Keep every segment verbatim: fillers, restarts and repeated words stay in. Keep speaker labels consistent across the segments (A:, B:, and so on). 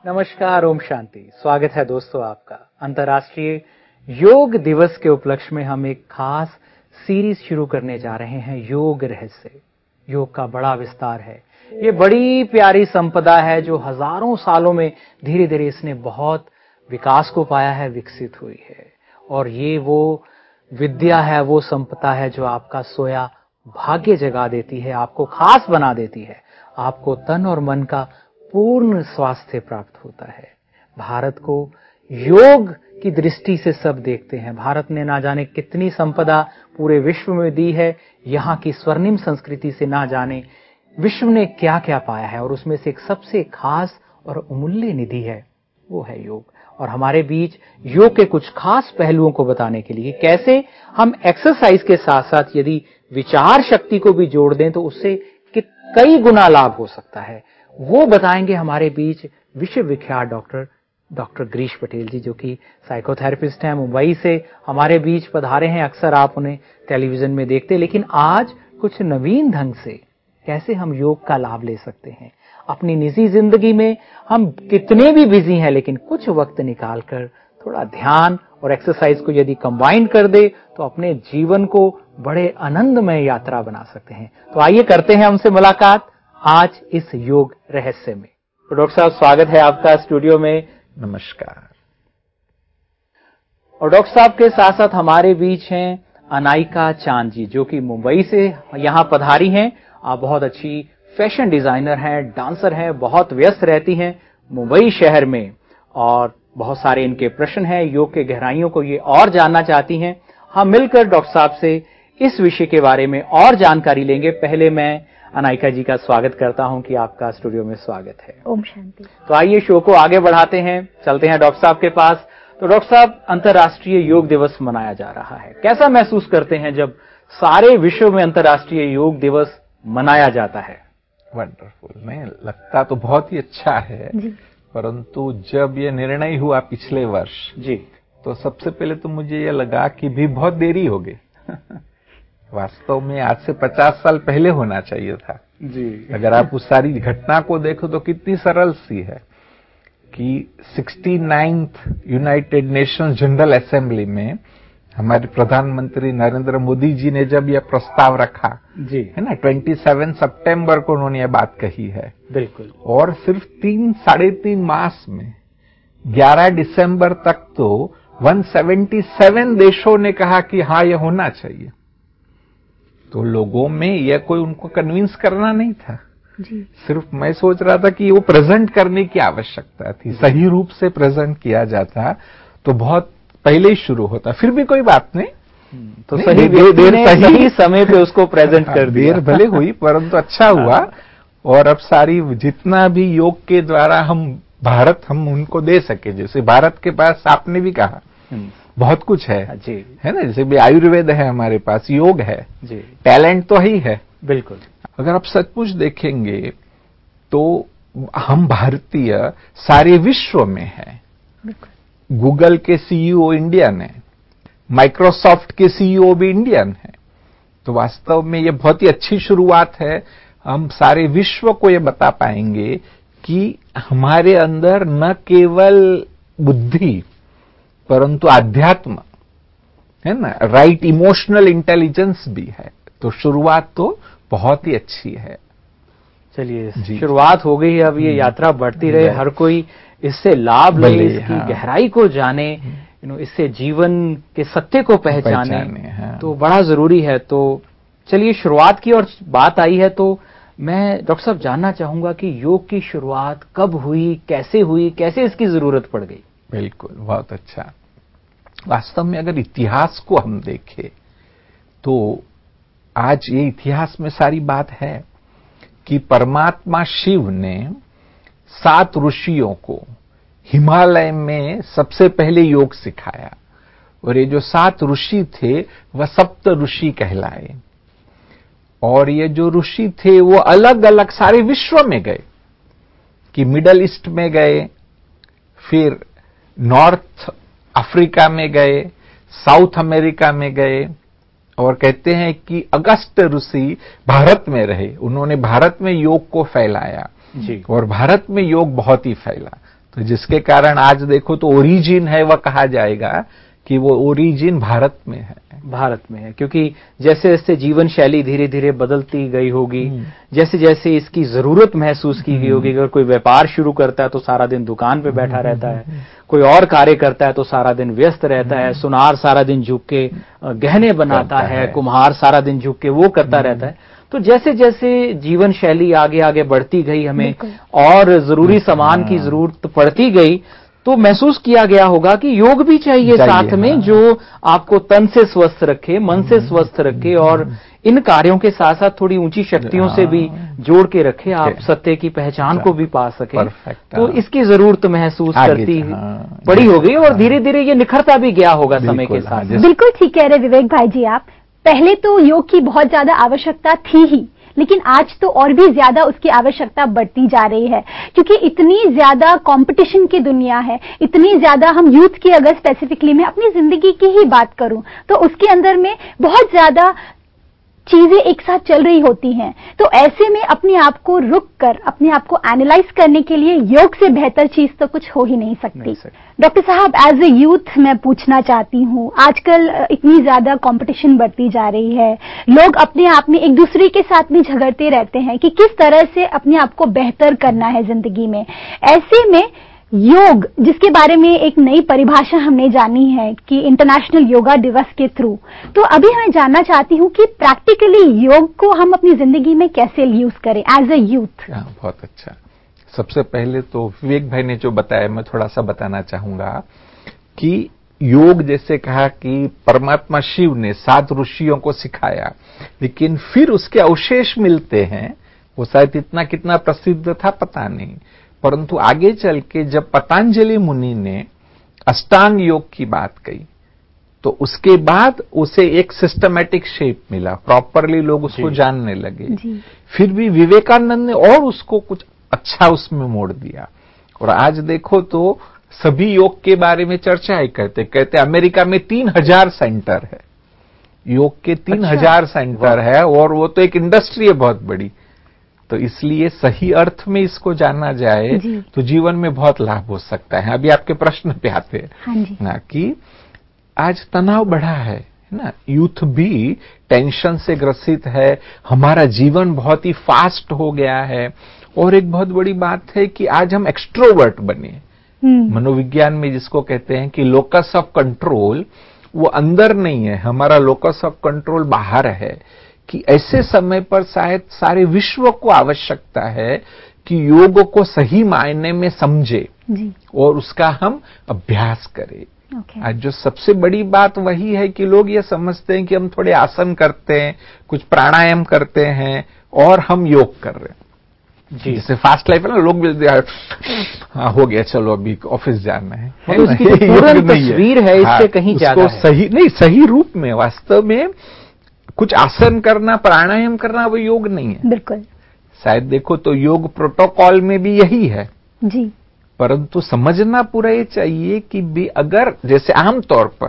A: नमस्कार, ओम शांति। स्वागत है दोस्तों आपका। अंतर्राष्ट्रीय योग दिवस के उपलक्ष्य में हम एक खास सीरीज शुरू करने जा रहे हैं, योग रहस्य। योग का बड़ा विस्तार है। ये बड़ी प्यारी संपदा है जो हजारों सालों में धीरे धीरे इसने बहुत विकास को पाया है, विकसित हुई है। और ये वो विद्या है, वो संपदा है जो आपका सोया भाग्य जगा देती है, आपको खास बना देती है, आपको तन और मन का पूर्ण स्वास्थ्य प्राप्त होता है। भारत को योग की दृष्टि से सब देखते हैं। भारत ने ना जाने कितनी संपदा पूरे विश्व में दी है। यहाँ की स्वर्णिम संस्कृति से ना जाने विश्व ने क्या क्या पाया है, और उसमें से एक सबसे खास और अमूल्य निधि है, वो है योग। और हमारे बीच योग के कुछ खास पहलुओं को बताने के लिए, कैसे हम एक्सरसाइज के साथ साथ यदि विचार शक्ति को भी जोड़ दें तो उससे कई गुना लाभ हो सकता है, वो बताएंगे हमारे बीच विश्व विख्यात डॉक्टर डॉक्टर गिरीश पटेल जी, जो कि साइकोथेरेपिस्ट हैं, मुंबई से हमारे बीच पधारे हैं। अक्सर आप उन्हें टेलीविजन में देखते, लेकिन आज कुछ नवीन ढंग से कैसे हम योग का लाभ ले सकते हैं अपनी निजी जिंदगी में। हम कितने भी बिजी हैं, लेकिन कुछ वक्त निकालकर थोड़ा ध्यान और एक्सरसाइज को यदि कंबाइन कर दे तो अपने जीवन को बड़े आनंदमय यात्रा बना सकते हैं। तो आइए करते हैं हमसे मुलाकात आज इस योग रहस्य में। तो डॉक्टर साहब, स्वागत है आपका स्टूडियो में।
B: नमस्कार।
A: और डॉक्टर साहब के साथ साथ हमारे बीच हैं अनायका चांद जी, जो कि मुंबई से यहाँ पधारी हैं। आप बहुत अच्छी फैशन डिजाइनर हैं, डांसर हैं, बहुत व्यस्त रहती हैं मुंबई शहर में, और बहुत सारे इनके प्रश्न हैं, योग के गहराइयों को ये और जानना चाहती हैं। हम मिलकर डॉक्टर साहब से इस विषय के बारे में और जानकारी लेंगे। पहले मैं अनायका जी का स्वागत करता हूं कि आपका स्टूडियो में स्वागत है।
C: ओम शांति।
A: तो आइए शो को आगे बढ़ाते हैं, चलते हैं डॉक्टर साहब के पास। तो डॉक्टर साहब, अंतर्राष्ट्रीय योग दिवस मनाया जा रहा है, कैसा महसूस करते हैं जब सारे विश्व में अंतर्राष्ट्रीय योग दिवस मनाया जाता है?
B: वंडरफुल। नहीं, लगता तो बहुत ही अच्छा है, परंतु जब ये निर्णय हुआ पिछले वर्ष
A: जी,
B: तो सबसे पहले तो मुझे ये लगा कि भी बहुत देरी हो गई। वास्तव में आज से पचास साल पहले होना चाहिए था
A: जी।
B: अगर आप उस सारी घटना को देखो तो कितनी सरल सी है कि sixty ninth United Nations general assembly में हमारे प्रधानमंत्री नरेंद्र मोदी जी ने जब यह प्रस्ताव रखा
A: जी,
B: है ना, सत्ताईस सितंबर को उन्होंने ये बात कही है।
A: बिल्कुल।
B: और सिर्फ तीन साढ़े तीन मास में ग्यारह दिसंबर तक तो एक सौ सतहत्तर देशों ने कहा कि हाँ, यह होना चाहिए। तो लोगों में यह कोई उनको कन्विंस करना नहीं था
C: जी।
B: सिर्फ मैं सोच रहा था कि वो प्रेजेंट करने की आवश्यकता थी। सही रूप से प्रेजेंट किया जाता तो बहुत पहले ही शुरू होता। फिर भी कोई बात नहीं,
A: तो
B: नहीं,
A: सही
B: देर, देर
A: ने
B: सही,
A: सही समय पे उसको प्रेजेंट कर दिया।
B: देर भले हुई परंतु अच्छा हुआ। और अब सारी जितना भी योग के द्वारा हम भारत हम उनको दे सके, जैसे भारत के पास आपने भी कहा बहुत कुछ है
A: जी,
B: है ना, जैसे भी आयुर्वेद है, हमारे पास योग है
A: जी,
B: टैलेंट तो ही है।
A: बिल्कुल।
B: अगर आप सचमुच देखेंगे तो हम भारतीय सारे विश्व में हैं। गूगल के सीईओ इंडियन है, माइक्रोसॉफ्ट के सीईओ भी इंडियन है। तो वास्तव में ये बहुत ही अच्छी शुरुआत है। हम सारे विश्व को ये बता पाएंगे कि हमारे अंदर न केवल बुद्धि परंतु आध्यात्म है ना, राइट इमोशनल इंटेलिजेंस भी है। तो शुरुआत तो बहुत ही अच्छी है।
A: चलिए, शुरुआत हो गई, अब ये यात्रा बढ़ती रहे, हर कोई इससे लाभ ले, इसकी
B: हाँ।
A: गहराई को जाने, यू नो, इससे जीवन के सत्य को पहचाने,
B: पहचाने हाँ।
A: तो बड़ा जरूरी है। तो चलिए, शुरुआत की और बात आई है तो मैं डॉक्टर साहब जानना चाहूंगा कि योग की शुरुआत कब हुई, कैसे हुई, कैसे इसकी जरूरत पड़ गई?
B: बिल्कुल, बहुत अच्छा। वास्तव में अगर इतिहास को हम देखें तो आज ये इतिहास में सारी बात है कि परमात्मा शिव ने सात ऋषियों को हिमालय में सबसे पहले योग सिखाया। और ये जो सात ऋषि थे वह सप्त ऋषि कहलाए। और ये जो ऋषि थे वो अलग अलग सारे विश्व में गए, कि मिडल ईस्ट में गए, फिर नॉर्थ अफ्रीका में गए, साउथ अमेरिका में गए, और कहते हैं कि अगस्त ऋषि भारत में रहे। उन्होंने भारत में योग को फैलाया जी। और भारत में योग बहुत ही फैला। तो जिसके कारण आज देखो तो ओरिजिन है वह कहा जाएगा कि वो ओरिजिन भारत में है।
A: भारत में है, क्योंकि जैसे जैसे जीवन शैली धीरे धीरे बदलती गई होगी, जैसे जैसे इसकी जरूरत महसूस की गई होगी। अगर कोई व्यापार शुरू करता है तो सारा दिन दुकान पे बैठा रहता है, कोई और कार्य करता है तो सारा दिन व्यस्त रहता है, सुनार सारा दिन झुक के गहने बनाता है, कुम्हार सारा दिन झुक के वो करता रहता है। तो जैसे जैसे जीवन शैली आगे आगे बढ़ती गई, हमें और जरूरी सामान की जरूरत पड़ती गई, तो महसूस किया गया होगा कि योग भी चाहिए, चाहिए साथ में, हाँ। जो आपको तन से स्वस्थ रखे, मन से स्वस्थ रखे और इन कार्यों के साथ साथ थोड़ी ऊंची शक्तियों हाँ। से भी जोड़ के रखे, आप सत्य की पहचान को भी पा सके। तो इसकी जरूरत महसूस करती हाँ। बड़ी हो गई और धीरे धीरे ये निखरता भी गया होगा समय के साथ।
C: बिल्कुल ठीक कह रहे विवेक भाई जी आप। पहले तो योग की बहुत ज्यादा आवश्यकता थी ही, लेकिन आज तो और भी ज्यादा उसकी आवश्यकता बढ़ती जा रही है, क्योंकि इतनी ज्यादा कंपटीशन की दुनिया है, इतनी ज्यादा, हम यूथ की अगर स्पेसिफिकली मैं अपनी जिंदगी की ही बात करूं तो उसके अंदर में बहुत ज्यादा चीजें एक साथ चल रही होती हैं। तो ऐसे में अपने आप को रुक कर अपने आप को एनालाइज करने के लिए योग से बेहतर चीज तो कुछ हो ही नहीं सकती। डॉक्टर साहब, एज ए यूथ मैं पूछना चाहती हूँ, आजकल इतनी ज्यादा कंपटीशन बढ़ती जा रही है, लोग अपने आप में एक दूसरे के साथ में झगड़ते रहते हैं कि किस तरह से अपने आप को बेहतर करना है जिंदगी में। ऐसे में योग, जिसके बारे में एक नई परिभाषा हमने जानी है कि इंटरनेशनल योगा दिवस के थ्रू, तो अभी मैं जानना चाहती हूँ कि प्रैक्टिकली योग को हम अपनी जिंदगी में कैसे यूज करें एज ए यूथ।
B: बहुत अच्छा। सबसे पहले तो विवेक भाई ने जो बताया मैं थोड़ा सा बताना चाहूंगा कि योग, जैसे कहा कि परमात्मा शिव ने सात ऋषियों को सिखाया, लेकिन फिर उसके अवशेष मिलते हैं। वो शायद इतना कितना प्रसिद्ध था पता नहीं, परंतु आगे चल के जब पतंजलि मुनि ने अष्टांग योग की बात कही तो उसके बाद उसे एक सिस्टमैटिक शेप मिला, प्रॉपरली लोग उसको जानने लगे। फिर भी विवेकानंद ने और उसको कुछ अच्छा उसमें मोड़ दिया, और आज देखो तो सभी योग के बारे में चर्चा ही करते कहते अमेरिका में तीन हजार सेंटर है, योग के तीन हजार सेंटर है, और वो तो एक इंडस्ट्री है बहुत बड़ी। तो इसलिए सही अर्थ में इसको जाना जाए तो जीवन में बहुत लाभ हो सकता है। अभी आपके प्रश्न पे आते हैं हाँ ना कि आज तनाव बढ़ा है ना, यूथ भी टेंशन से ग्रसित है, हमारा जीवन बहुत ही फास्ट हो गया है, और एक बहुत बड़ी बात है कि आज हम एक्सट्रोवर्ट बने। मनोविज्ञान में जिसको कहते हैं कि लोकस ऑफ कंट्रोल वो अंदर नहीं है, हमारा लोकस ऑफ कंट्रोल बाहर है। कि ऐसे समय पर शायद सारे विश्व को आवश्यकता है कि योग को सही मायने में समझे और उसका हम अभ्यास करें। Okay. आज जो सबसे बड़ी बात वही है कि लोग ये समझते हैं कि हम थोड़े आसन करते हैं, कुछ प्राणायाम करते हैं और हम योग कर रहे हैं। जी, जैसे फास्ट लाइफ है ना, लोग हाँ हो गया चलो अभी ऑफिस जाना है, है
A: उसकी पूर्ण तस्वीर है, इससे हाँ, कहीं ज्यादा
B: सही नहीं, सही रूप में वास्तव में कुछ आसन करना, प्राणायाम करना वो योग नहीं है।
C: बिल्कुल।
B: शायद देखो तो योग प्रोटोकॉल में भी यही है
C: जी,
B: परंतु समझना पूरा ये चाहिए कि भी अगर जैसे आमतौर पर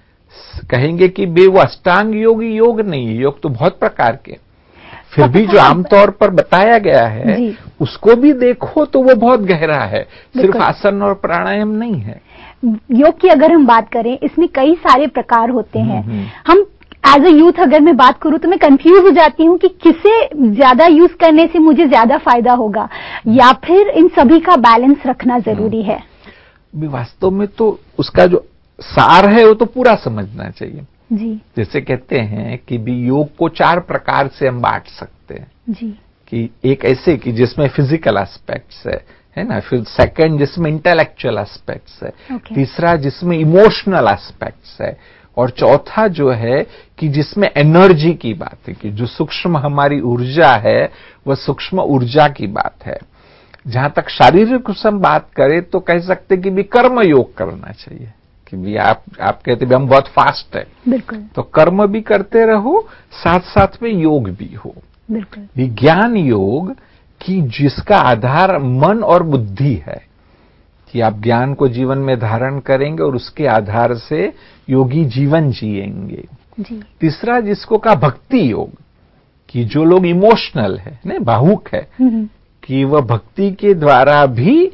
B: कहेंगे कि बे वो अष्टांग योग योग नहीं है, योग तो बहुत प्रकार के, फिर भी जो आमतौर पर बताया गया है उसको भी देखो तो वो बहुत गहरा है, सिर्फ आसन और प्राणायाम नहीं है।
C: योग की अगर हम बात करें, इसमें कई सारे प्रकार होते हैं। हम एज ए यूथ अगर मैं बात करूं तो मैं कंफ्यूज हो जाती हूं कि किसे ज्यादा यूज करने से मुझे ज्यादा फायदा होगा, या फिर इन सभी का बैलेंस रखना जरूरी है।
B: वास्तव में तो उसका जो सार है वो तो पूरा समझना चाहिए
C: जी।
B: जैसे कहते हैं कि भी योग को चार प्रकार से हम बांट सकते हैं
C: जी,
B: कि एक ऐसे कि जिसमें फिजिकल एस्पेक्ट्स है है ना, फिर सेकंड जिसमें इंटेलेक्चुअल एस्पेक्ट्स है,
C: okay.
B: तीसरा जिसमें इमोशनल एस्पेक्ट्स है, और चौथा जो है कि जिसमें एनर्जी की बात है कि जो सूक्ष्म हमारी ऊर्जा है वह सूक्ष्म ऊर्जा की बात है। जहां तक शारीरिक हम बात करें तो कह सकते कि भी कर्म योग करना चाहिए कि भी आप आप कहते भी हम बहुत फास्ट है,
C: बिल्कुल,
B: तो कर्म भी करते रहो, साथ साथ में योग भी हो।
C: बिल्कुल।
B: विज्ञान योग कि जिसका आधार मन और बुद्धि है कि आप ज्ञान को जीवन में धारण करेंगे और उसके आधार से योगी जीवन जिएंगे।
C: जी।
B: तीसरा जिसको कहा भक्ति योग कि जो लोग इमोशनल है, ने भावुक है, कि वह भक्ति के द्वारा भी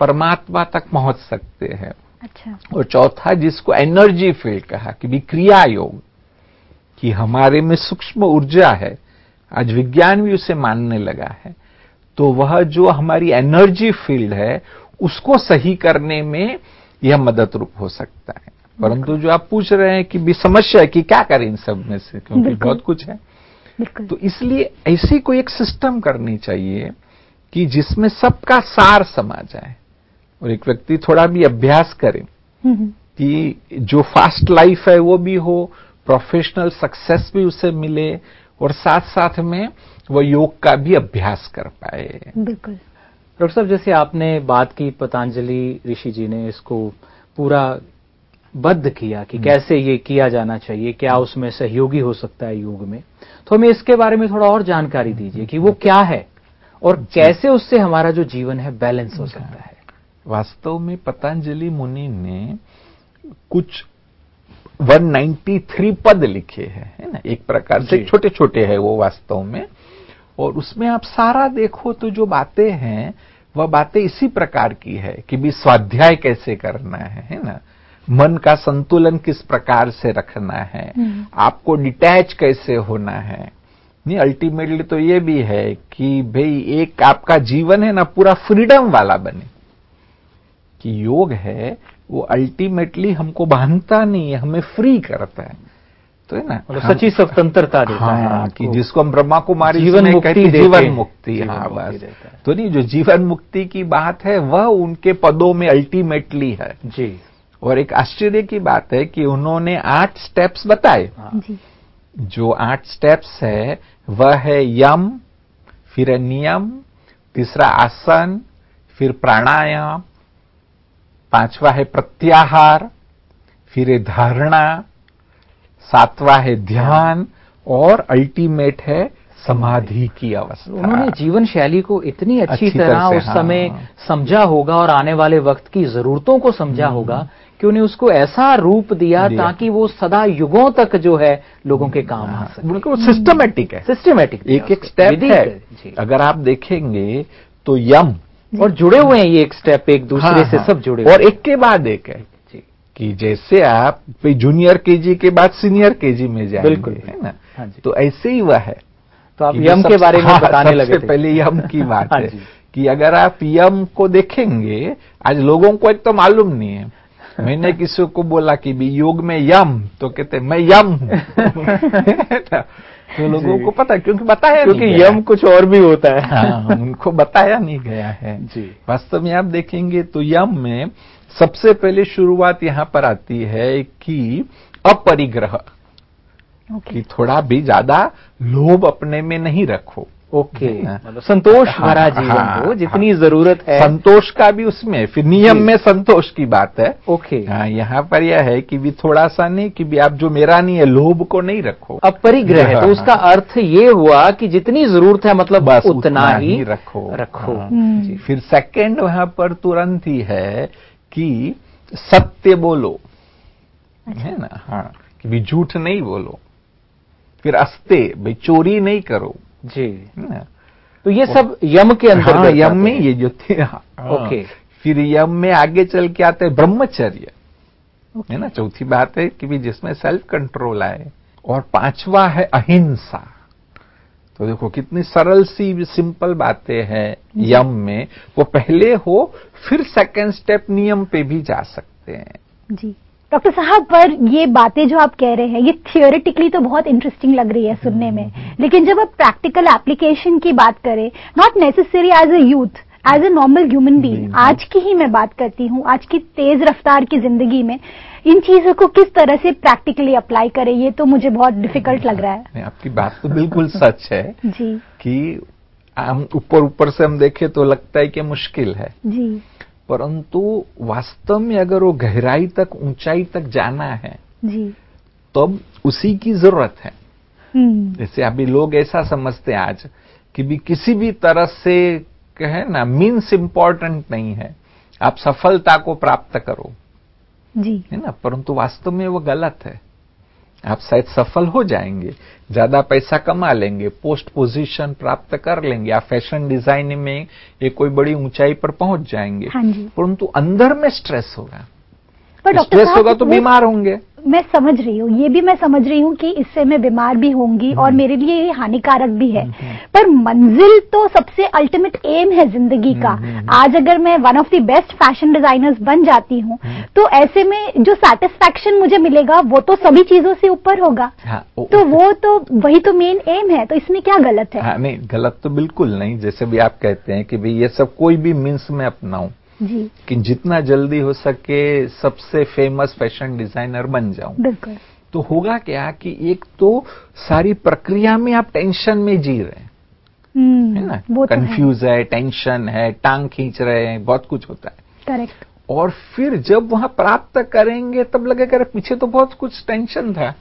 B: परमात्मा तक पहुंच सकते हैं।
C: अच्छा।
B: और चौथा जिसको एनर्जी फील्ड कहा कि भी क्रिया योग, कि हमारे में सूक्ष्म ऊर्जा है, आज विज्ञान भी उसे मानने लगा है, तो वह जो हमारी एनर्जी फील्ड है उसको सही करने में यह मदद रूप हो सकता है। परंतु जो आप पूछ रहे हैं कि भी समस्या है कि क्या करें इन सब में से, क्योंकि बहुत कुछ है, तो इसलिए ऐसी कोई एक सिस्टम करनी चाहिए कि जिसमें सबका सार समा जाए और एक व्यक्ति थोड़ा भी अभ्यास करे कि जो फास्ट लाइफ है वो भी हो, प्रोफेशनल सक्सेस भी उसे मिले और साथ साथ में वो योग का भी अभ्यास कर पाए।
C: बिल्कुल।
A: डॉक्टर साहब, जैसे आपने बात की, पतंजलि ऋषि जी ने इसको पूरा बद्ध किया कि कैसे ये किया जाना चाहिए, क्या उसमें सहयोगी हो सकता है योग में, तो हमें इसके बारे में थोड़ा और जानकारी दीजिए कि वो क्या है और कैसे उससे हमारा जो जीवन है बैलेंस हो सकता है।
B: वास्तव में पतंजलि मुनि ने कुछ एक सौ तिरानवे पद लिखे हैं, है ना, एक प्रकार से छोटे छोटे हैं वो वास्तव में, और उसमें आप सारा देखो तो जो बातें हैं वह बातें इसी प्रकार की है कि भी स्वाध्याय कैसे करना है, है ना, मन का संतुलन किस प्रकार से रखना है, आपको डिटैच कैसे होना है। नहीं, अल्टीमेटली तो ये भी है कि भाई एक आपका जीवन है ना पूरा फ्रीडम वाला बने, कि योग है वो अल्टीमेटली हमको बांधता नहीं है, हमें फ्री करता है, तो है ना,
A: मतलब सच्ची स्वतंत्रता देता
B: हाँ,
A: है
B: कि जिसको हम ब्रह्मा कुमारी
A: जीवन मुक्ति,
B: जीवन मुक्ति, हाँ बस, तो नहीं, जो जीवन मुक्ति की बात है वह उनके पदों में अल्टीमेटली है
A: जी।
B: और एक आश्चर्य की बात है कि उन्होंने आठ स्टेप्स बताए।
C: जी।
B: जो आठ स्टेप्स है वह है यम, फिर नियम, तीसरा आसन, फिर प्राणायाम, पांचवा है प्रत्याहार, फिर है धारणा, सातवां है ध्यान और अल्टीमेट है समाधि की अवस्था।
A: उन्होंने जीवन शैली को इतनी अच्छी, अच्छी तरह, तरह उस समय हाँ। समझा होगा और आने वाले वक्त की जरूरतों को समझा होगा कि उन्हें उसको ऐसा रूप दिया, दिया ताकि वो सदा युगों तक जो है लोगों के काम आ सके।
B: बिल्कुल सिस्टमेटिक है,
A: सिस्टमेटिक
B: एक एक स्टेप है। अगर आप देखेंगे तो यम,
A: और जुड़े हुए हैं ये एक स्टेप एक दूसरे हाँ, से हाँ, सब जुड़े हुए,
B: और एक के बाद एक है कि जैसे आप जूनियर केजी के बाद सीनियर केजी में जाएंगे, बिल्कुल, है ना, हाँ जी। तो ऐसे ही वह है।
A: तो आप यम के बारे में हाँ, बताने लगे थे।
B: पहले यम की बात है कि अगर आप यम को देखेंगे, आज लोगों को एक तो मालूम नहीं है। मैंने किसी को बोला कि भी योग में यम, तो कहते मैं यम तो लोगों को पता है, क्योंकि बताया
A: क्योंकि
B: नहीं
A: यम कुछ और भी होता है
B: हाँ, उनको बताया नहीं गया है
A: जी।
B: वास्तव में आप देखेंगे तो यम में सबसे पहले शुरुआत यहां पर आती है कि अपरिग्रह, कि थोड़ा भी ज्यादा लोभ अपने में नहीं रखो।
A: ओके, मतलब संतोष भरा जीवन हाँ, हो, जितनी हाँ, जरूरत है।
B: संतोष का भी उसमें, फिर नियम में संतोष की बात है।
A: ओके,
B: हाँ, यहाँ पर यह है कि भी थोड़ा सा नहीं कि भी आप जो मेरा नहीं है, लोभ को नहीं रखो।
A: अपरिग्रह है, तो उसका अर्थ ये हुआ कि जितनी जरूरत है मतलब
B: बस
A: उतना, उतना
B: ही, ही रखो
A: रखो
B: हाँ। फिर सेकंड वहां पर तुरंत ही है कि सत्य बोलो, है ना, हाँ, कि भी झूठ नहीं बोलो। फिर अस्ते, भाई चोरी नहीं करो
A: जी, तो ये सब यम के अंदर
B: हाँ, यम में ये जो थे हाँ,
A: ओके।
B: फिर यम में आगे चल के आते हैं ब्रह्मचर्य, है ना, चौथी बात है कि भी जिसमें सेल्फ कंट्रोल आए, और पांचवा है अहिंसा। तो देखो कितनी सरल सी सिंपल बातें हैं यम में, वो पहले हो फिर सेकंड स्टेप नियम पे भी जा सकते हैं
C: जी। डॉक्टर साहब, पर ये बातें जो आप कह रहे हैं ये थियोरेटिकली तो बहुत इंटरेस्टिंग लग रही है सुनने में, लेकिन जब आप प्रैक्टिकल एप्लीकेशन की बात करें, not necessary as a youth, as a normal human being, आज की ही मैं बात करती हूँ, आज की तेज रफ्तार की जिंदगी में इन चीजों को किस तरह से प्रैक्टिकली अप्लाई करें, ये तो मुझे बहुत डिफिकल्ट लग रहा है।
B: आपकी बात तो बिल्कुल सच है
C: जी,
B: कि हम ऊपर ऊपर से हम देखें तो लगता है कि मुश्किल है
C: जी,
B: परंतु वास्तव में अगर वो गहराई तक, ऊंचाई तक जाना है
C: जी,
B: तो अब उसी की जरूरत है। जैसे अभी लोग ऐसा समझते हैं आज कि भी किसी भी तरह से कहे ना मीन्स इंपॉर्टेंट नहीं है, आप सफलता को प्राप्त करो,
C: जी,
B: है ना, परंतु वास्तव में वो गलत है। आप शायद सफल हो जाएंगे, ज्यादा पैसा कमा लेंगे, पोस्ट पोजीशन प्राप्त कर लेंगे, आप फैशन डिजाइनिंग में एक कोई बड़ी ऊंचाई पर पहुंच जाएंगे, परंतु अंदर में स्ट्रेस होगा,
C: पर डॉक्टर
B: स्ट्रेस होगा तो बीमार होंगे।
C: मैं समझ रही हूँ, ये भी मैं समझ रही हूँ कि इससे मैं बीमार भी होंगी और मेरे लिए ये हानिकारक भी है, पर मंजिल तो सबसे अल्टीमेट एम है जिंदगी का। आज अगर मैं one of the best fashion designers बन जाती हूँ तो ऐसे में जो सेटिस्फैक्शन मुझे मिलेगा वो तो सभी चीजों से ऊपर होगा। हाँ, तो वो तो वही तो मेन एम है, तो इसमें क्या गलत है?
B: हाँ, नहीं गलत तो बिल्कुल नहीं। जैसे भी आप कहते हैं कि भाई ये सब कोई भी मीन्स में अपनाऊं
C: जी,
B: कि जितना जल्दी हो सके सबसे फेमस फैशन डिजाइनर बन जाऊं,
C: बिल्कुल।
B: तो होगा क्या कि एक तो सारी प्रक्रिया में आप टेंशन में जी रहे हैं, है ना, कंफ्यूज है, टेंशन है, टांग खींच रहे हैं, बहुत कुछ होता है।
C: करेक्ट।
B: और फिर जब वहां प्राप्त करेंगे तब लगेगा पीछे तो बहुत कुछ टेंशन था।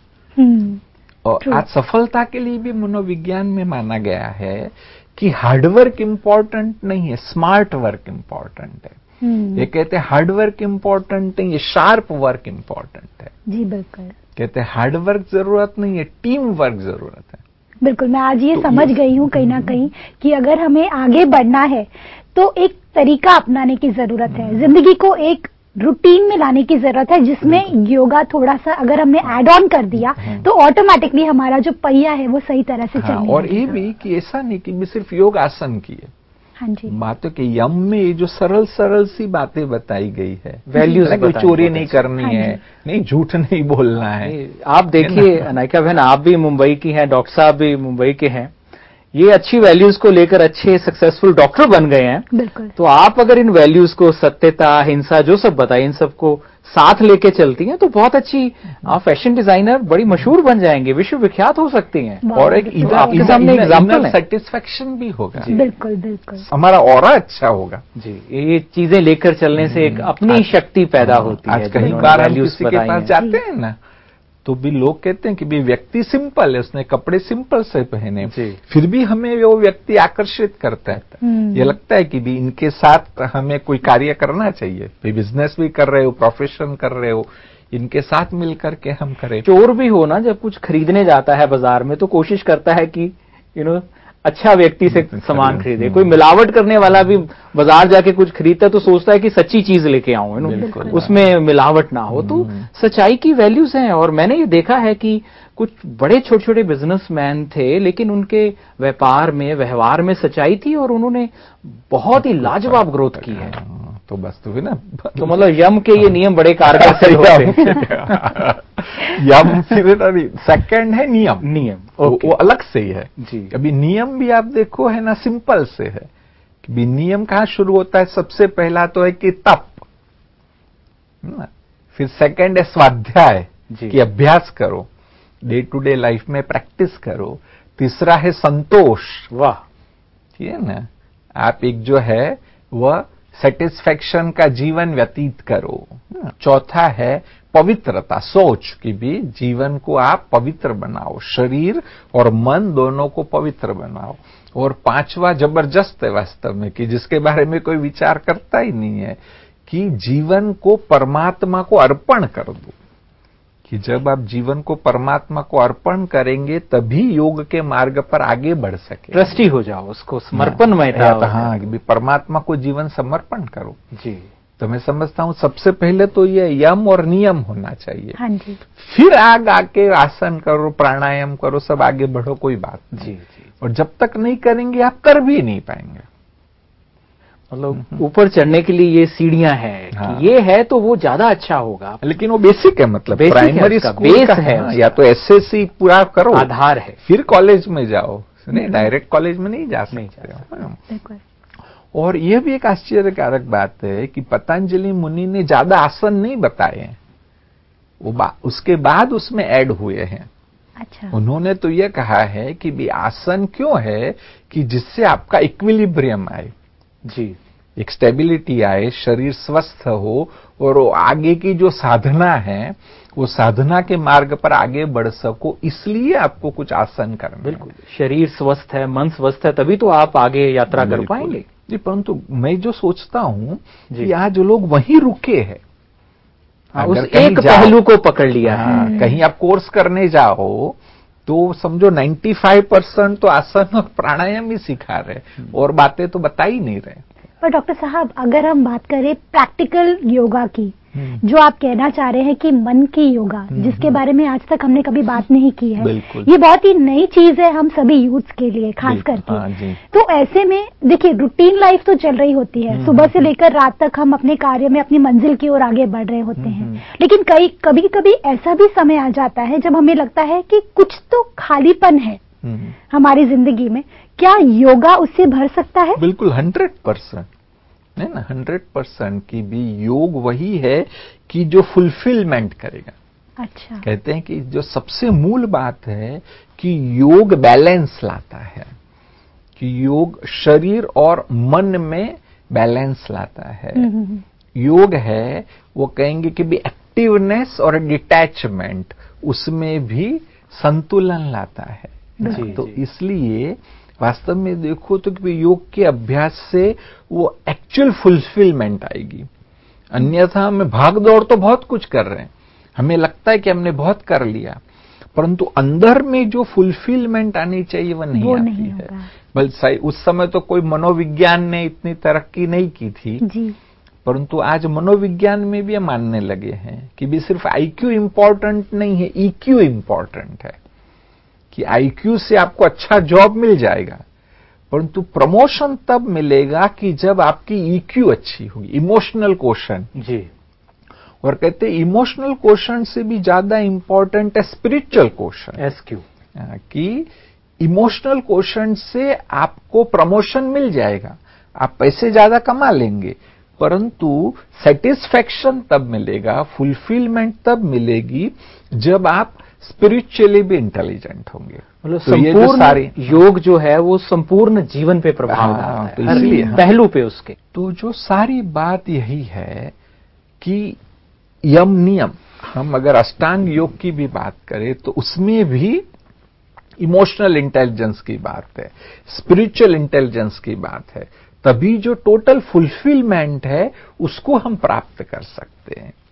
B: और आज सफलता के लिए भी मनोविज्ञान में माना गया है कि हार्डवर्क इंपॉर्टेंट नहीं है, स्मार्ट वर्क इंपॉर्टेंट है। ये कहते हैं हार्ड वर्क इंपॉर्टेंट नहीं है, शार्प वर्क इंपॉर्टेंट है।
C: जी बिल्कुल।
B: कहते हैं हार्ड वर्क जरूरत नहीं है, टीम वर्क जरूरत है।
C: बिल्कुल, मैं आज ये
B: तो
C: समझ गई हूँ कहीं ना कहीं कि अगर हमें आगे बढ़ना है तो एक तरीका अपनाने की जरूरत है, जिंदगी को एक रूटीन में लाने की जरूरत है, जिसमें योगा थोड़ा सा अगर हमने ऐड ऑन कर दिया तो ऑटोमेटिकली हमारा जो पहिया है वो सही तरह से चलने।
B: और ये भी कि ऐसा नहीं कि सिर्फ योग आसन किए।
C: हाँ जी,
B: बातों के यम में जो सरल सरल सी बातें बताई गई है,
A: वैल्यूज,
B: कोई चोरी नहीं करनी
C: हाँ
B: है, नहीं झूठ नहीं बोलना है।
A: आप देखिए अनायका बहन, आप भी मुंबई की हैं, डॉक्टर साहब भी मुंबई के हैं, ये अच्छी वैल्यूज को लेकर अच्छे सक्सेसफुल डॉक्टर बन गए हैं।
C: बिल्कुल।
A: तो आप अगर इन वैल्यूज को, सत्यता, हिंसा, जो सब बताए, इन सबको साथ लेके चलती हैं तो बहुत अच्छी आप फैशन डिजाइनर बड़ी मशहूर बन जाएंगे, विश्व विख्यात हो सकती हैं।
B: और एक
A: तो आपके सामने एग्जाम्पल है,
B: सेटिस्फेक्शन भी होगा।
C: बिल्कुल बिल्कुल,
B: हमारा ऑरा अच्छा होगा
A: जी। ये चीजें लेकर चलने से एक अपनी शक्ति पैदा होती है।
B: आज कहीं बार हम किसी के पास जाते हैं ना तो भी लोग कहते हैं कि भी व्यक्ति सिंपल है, उसने कपड़े सिंपल से पहने, फिर भी हमें वो व्यक्ति आकर्षित करता है। ये लगता है कि भी इनके साथ हमें कोई कार्य करना चाहिए, भी बिजनेस भी कर रहे हो, प्रोफेशन कर रहे हो, इनके साथ मिलकर के हम करें।
A: चोर भी हो ना, जब कुछ खरीदने जाता है बाजार में तो कोशिश करता है कि यू नो अच्छा व्यक्ति से सामान खरीदे। कोई मिलावट करने वाला भी बाजार जाके कुछ खरीदता है तो सोचता है कि सच्ची चीज लेके आऊं, यू नो, उसमें मिलावट ना हो। तो सच्चाई की वैल्यूज हैं। और मैंने ये देखा है कि कुछ बड़े छोटे छोटे बिजनेसमैन थे, लेकिन उनके व्यापार में, व्यवहार में सच्चाई थी और उन्होंने बहुत ही लाजवाब ग्रोथ की है।
B: तो बस तो भी ना,
A: तो मतलब यम के ये नियम बड़े कारगर सिद्ध होते हैं।
B: यम फिर सेकंड है नियम।
A: नियम
B: वो, वो अलग से ही है
A: जी।
B: अभी नियम भी आप देखो है ना, सिंपल से है कि भी नियम कहाँ शुरू होता है। सबसे पहला तो है कि तप, फिर सेकंड है स्वाध्याय कि अभ्यास करो, डे टू डे लाइफ में प्रैक्टिस करो। तीसरा है संतोष, वाह, ठीक है ना, आप एक जो है वह सेटिस्फैक्शन का जीवन व्यतीत करो। चौथा है पवित्रता, सोच कि भी जीवन को आप पवित्र बनाओ, शरीर और मन दोनों को पवित्र बनाओ। और पांचवा जबरदस्त है वास्तव में, कि जिसके बारे में कोई विचार करता ही नहीं है, कि जीवन को परमात्मा को अर्पण कर दो। कि जब आप जीवन को परमात्मा को अर्पण करेंगे तभी योग के मार्ग पर आगे बढ़ सके।
A: ट्रस्टी हो जाओ, उसको समर्पणमयता।
B: हाँ, कि परमात्मा को जीवन समर्पण करो
A: जी।
B: तो मैं समझता हूं सबसे पहले तो ये यम और नियम होना चाहिए।
C: हाँ जी।
B: फिर आग आके आसन करो, प्राणायाम करो, सब आगे बढ़ो, कोई बात नहीं।
A: जी जी।
B: और जब तक नहीं करेंगे आप कर भी नहीं पाएंगे।
A: मतलब ऊपर चढ़ने के लिए ये सीढ़ियां हैं। हाँ। कि ये है तो वो ज्यादा अच्छा होगा,
B: लेकिन वो बेसिक है, मतलब
A: बेसिक
B: प्राइमरी
A: है,
B: स्कूल
A: बेस
B: का
A: है,
B: है, या तो एसएससी पूरा करो,
A: आधार है,
B: फिर कॉलेज में जाओ। नहीं, डायरेक्ट कॉलेज में नहीं जा सकते। और यह भी एक आश्चर्यकारक बात है कि पतंजलि मुनि ने ज्यादा आसन नहीं बताए हैं, वो बा, उसके बाद उसमें ऐड हुए हैं।
C: अच्छा।
B: उन्होंने तो यह कहा है कि भी आसन क्यों है कि जिससे आपका इक्विलिब्रियम आए, जी, एक स्टेबिलिटी आए, शरीर स्वस्थ हो, और वो आगे की जो साधना है वो साधना के मार्ग पर आगे बढ़ सको, इसलिए आपको कुछ आसन करना।
A: बिल्कुल, शरीर स्वस्थ है, मन स्वस्थ है, तभी तो आप आगे यात्रा कर पाएंगे।
B: जी, परंतु मैं जो सोचता हूं कि आज लोग वहीं रुके हैं,
A: हाँ, उस एक पहलू को पकड़ लिया है।
B: हाँ, कहीं आप कोर्स करने जाओ तो समझो पचानवे परसेंट तो आसन और प्राणायाम ही सिखा रहे और बातें तो बता ही नहीं रहे।
C: पर डॉक्टर साहब, अगर हम बात करें प्रैक्टिकल योगा की, जो आप कहना चाह रहे हैं कि मन की योगा, जिसके बारे में आज तक हमने कभी बात नहीं की है, ये बहुत ही नई चीज है हम सभी यूथ के लिए खास करके। हाँ, तो ऐसे में देखिए, रूटीन लाइफ तो चल रही होती है, सुबह से लेकर रात तक हम अपने कार्य में अपनी मंजिल की ओर आगे बढ़ रहे होते हैं, लेकिन कई कभी कभी ऐसा भी समय आ जाता है जब हमें लगता है कि कुछ तो खालीपन है हमारी जिंदगी में। क्या योगा उससे भर सकता है?
B: बिल्कुल, हंड्रेड परसेंट है ना, हंड्रेड परसेंट की भी योग वही है कि जो फुलफिलमेंट करेगा।
C: अच्छा।
B: कहते हैं कि जो सबसे मूल बात है कि योग बैलेंस लाता है, कि योग शरीर और मन में बैलेंस लाता है। योग है वो कहेंगे कि भी एक्टिवनेस और डिटैचमेंट, उसमें भी संतुलन लाता है।
A: जी,
B: तो
A: जी।
B: इसलिए वास्तव में देखो तो कि योग के अभ्यास से वो एक्चुअल फुलफिलमेंट आएगी। अन्यथा हम भाग दौड़ तो बहुत कुछ कर रहे हैं, हमें लगता है कि हमने बहुत कर लिया, परंतु अंदर में जो फुलफिलमेंट आनी चाहिए वो नहीं
C: वो
B: आती
C: नहीं
B: है। बल्कि उस समय तो कोई मनोविज्ञान ने इतनी तरक्की नहीं की थी
C: जी।
B: परंतु आज मनोविज्ञान में भी मानने लगे हैं कि भी सिर्फ आईक्यू इंपॉर्टेंट नहीं है, ईक्यू इंपॉर्टेंट है, कि आईक्यू से आपको अच्छा जॉब मिल जाएगा, परंतु प्रमोशन तब मिलेगा कि जब आपकी ईक्यू अच्छी होगी, इमोशनल क्वोशंट।
A: जी।
B: और कहते हैं इमोशनल क्वोशंट से भी ज्यादा इंपॉर्टेंट है स्पिरिचुअल क्वोशंट,
A: एसक्यू,
B: कि इमोशनल क्वोशंट से आपको प्रमोशन मिल जाएगा, आप पैसे ज्यादा कमा लेंगे, परंतु सेटिस्फैक्शन तब मिलेगा, फुलफिलमेंट तब मिलेगी जब आप स्पिरिचुअली भी इंटेलिजेंट होंगे।
A: मतलब तो ये जो सारे योग जो है वो संपूर्ण जीवन पे प्रभाव डालता है,
B: तो इसलिए
A: हर पहलू पे उसके।
B: तो जो सारी बात यही है कि यम नियम, हम अगर अष्टांग योग की भी बात करें तो उसमें भी इमोशनल इंटेलिजेंस की बात है, स्पिरिचुअल इंटेलिजेंस की बात है, तभी जो टोटल फुलफिलमेंट है उसको हम प्राप्त कर सकते हैं।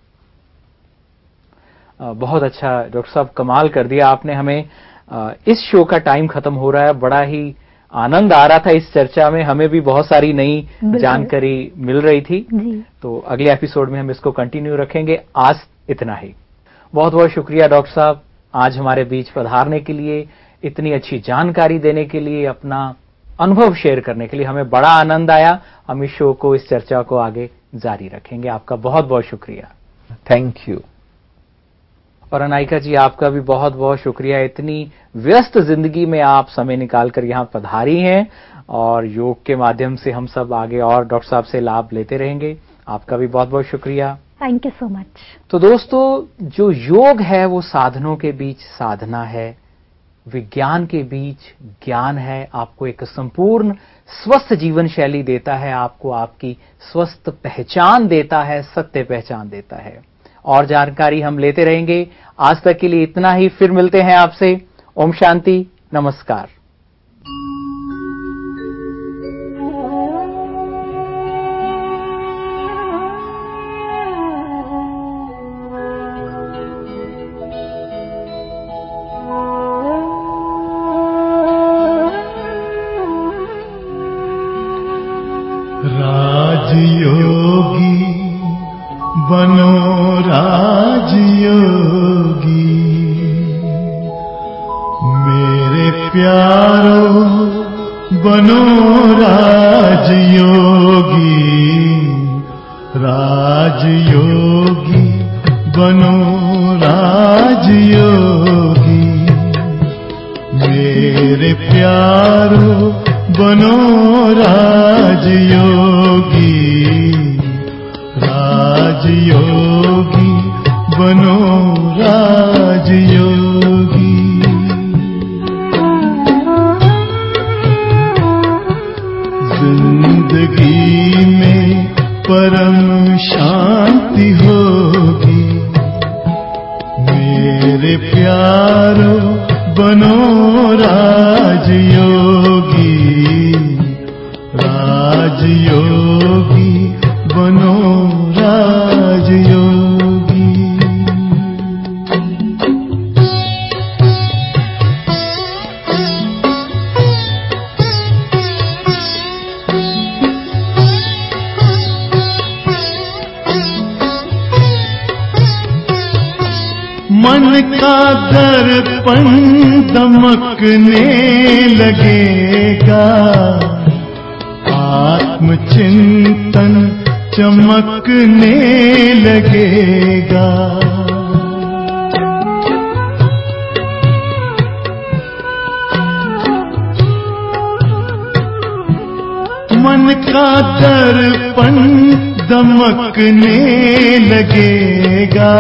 A: बहुत अच्छा डॉक्टर साहब, कमाल कर दिया आपने। हमें इस शो का टाइम खत्म हो रहा है, बड़ा ही आनंद आ रहा था इस चर्चा में, हमें भी बहुत सारी नई जानकारी मिल रही थी जी। तो अगले एपिसोड में हम इसको कंटिन्यू रखेंगे। आज इतना ही। बहुत बहुत शुक्रिया डॉक्टर साहब, आज हमारे बीच पधारने के लिए, इतनी अच्छी जानकारी देने के लिए, अपना अनुभव शेयर करने के लिए। हमें बड़ा आनंद आया। हम इस शो को, इस चर्चा को आगे जारी रखेंगे। आपका बहुत बहुत शुक्रिया।
B: Thank you.
A: और अनायका जी, आपका भी बहुत बहुत शुक्रिया। इतनी व्यस्त जिंदगी में आप समय निकालकर यहाँ पधारी हैं और योग के माध्यम से हम सब आगे और डॉक्टर साहब से लाभ लेते रहेंगे। आपका भी बहुत बहुत शुक्रिया।
C: Thank you so much.
A: तो दोस्तों, जो योग है वो साधनों के बीच साधना है, विज्ञान के बीच ज्ञान है, आपको एक संपूर्ण स्वस्थ जीवन शैली देता है, आपको आपकी स्वस्थ पहचान देता है, सत्य पहचान देता है। और जानकारी हम लेते रहेंगे। आज तक के लिए इतना ही, फिर मिलते हैं आपसे। ओम शांति, नमस्कार।
D: राजयोगी बनो राजयोगी, मेरे प्यारो बनो राजयोगी, राजयोगी बनो राजयोगी, मेरे प्यारो बनो राजयोगी, राजयोगी बनो राजयोगी। जिंदगी में परम शांति होगी, मेरे प्यारो बनो राजयोगी, राजयोगी बनो राजयोगी। का दर्पण दमकने लगेगा, आत्मचिंतन चमकने लगेगा। मन का दर्पण दमकने लगेगा,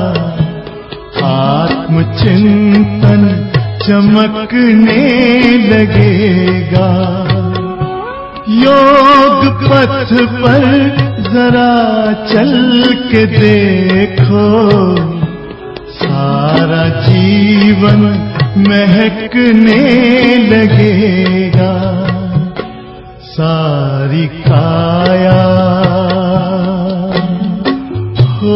D: आत्मचिंतन चमकने लगेगा। योग पथ पर जरा चल के देखो, सारा जीवन महकने लगेगा। सारी काया हो,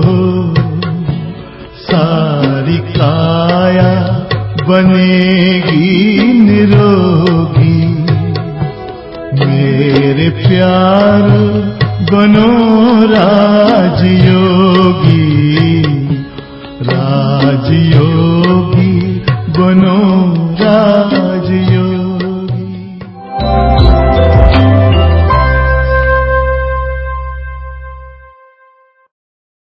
D: सारी काया बनेगी निरोगी। मेरे प्यारो बनो राजयोगी, राजयोगी बनो राज